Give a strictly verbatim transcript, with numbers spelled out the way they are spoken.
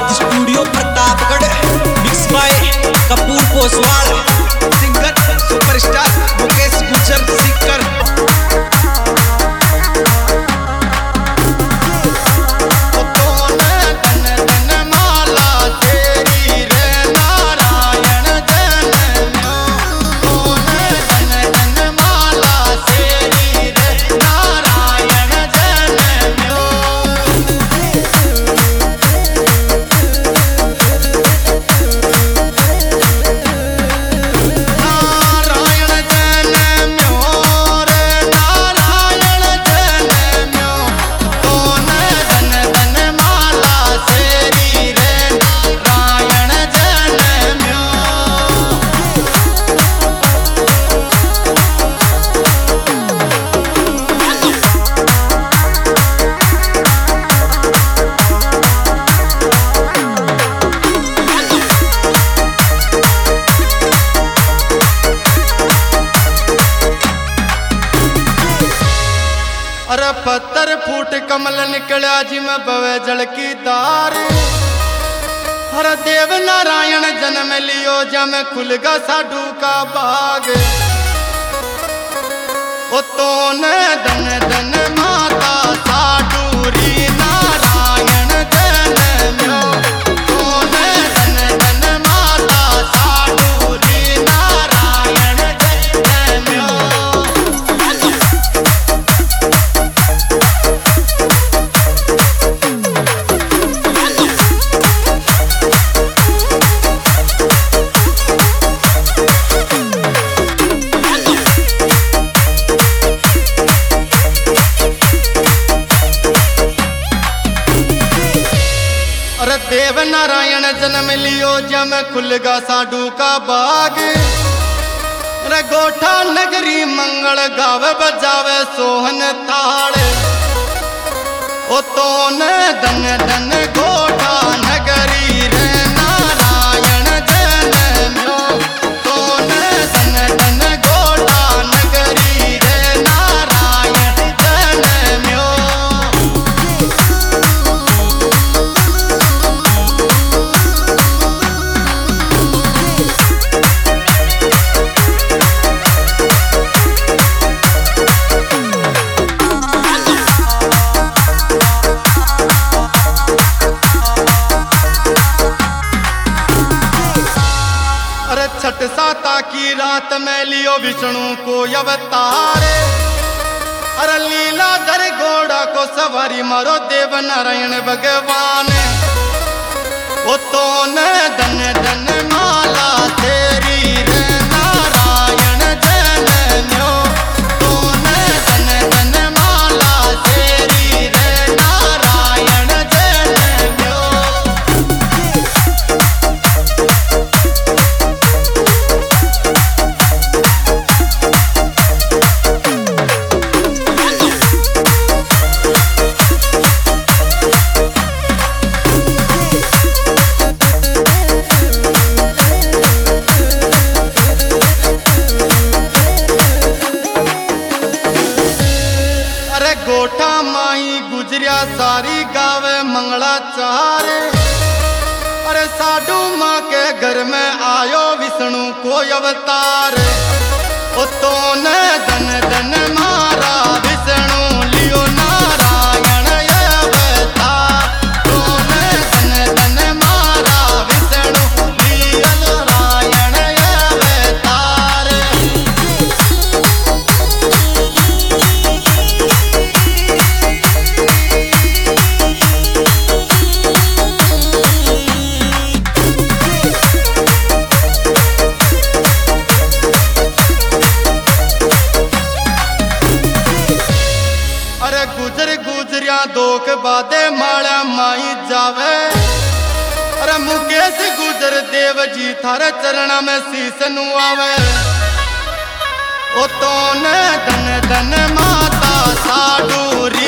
Bharat studio Pratapgarh, mix by Kapoor Poswal, singer superstar Mukesh Gujar Sikkar. अरे पत्थर फूट कमल निकलिया gym बवे जल की तार। हर देव नारायण जन्म लियो जम खुलगा साधु का बाग। ओ तो न धन धन माता साधुरी नारायण जन्म्यो। तो न धन धन माता साधुरी नारायण जन्म्यो। अरे देव नारायण जन्म लियो जम खुलगा साधु का बाग। अरे गोठा नगरी मंगल गावे बजावे सोहन ताड़। ओ तो न धन धन गोठा नगरी रे नारायण जन्म्यो। तो न धन धन गोठा नगरी रे नारायण जन्म्यो। छठ साता की रात में लियो विष्णु को अवतार। अरे लीलाधर घोड़ा को सवारी मारो देव नारायण भगवान। ओ तो न धन धन माला तेरी रे नारायण जन्म्यो। तो न धन धन माला तेरी रे नारायण जन्म्यो। गोठा माई गुजरिया सारी गावे मंगलाचार। अरे साधु माँ के घर में आयो विष्णु को अवतार। ओ तो न धन धन मारा विष्णु लियो नारायण अवतार। तो न धन धन मारा विष्णु लियो नारायण अवतार। गुजर गुजरिया दोक बादे माला माई जावे। अरे मुकेश गुजर देव जी थारे चरण में शीस नुआवे। ओ तो न धन धन माता साधुरी